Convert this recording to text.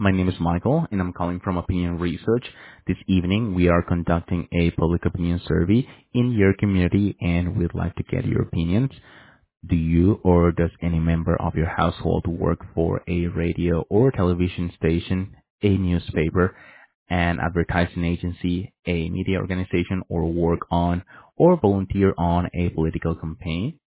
My name is Michael, and I'm calling from Opinion Research. This evening, we are conducting a public opinion survey in your community, and we'd like to get your opinions. Do you or does any member of your household work for a radio or television station, a newspaper, an advertising agency, a media organization, or work on or volunteer on a political campaign?